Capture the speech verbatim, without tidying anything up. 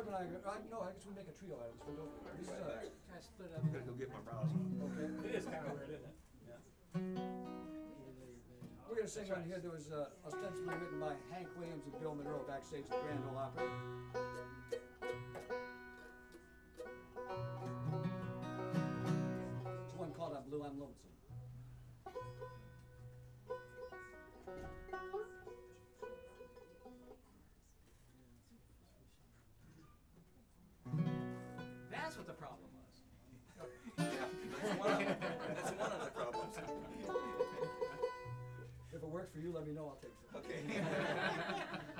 Herb and I, are- uh, no, I guess we make a trio out of this one, don't we? This is Right a, there. Can I split it I'm up? gonna go get my browser. okay. It is kind of weird, isn't it? Yeah. We're gonna sing one here that was uh, ostensibly written by Hank Williams and Bill Monroe backstage at the Grand Ole Opry. It's one called "I'm Blue, I'm Lonesome." That's what the problem was. Yeah, that's one of, that's one of the problems. If it works for you, let me know. I'll take it. Okay.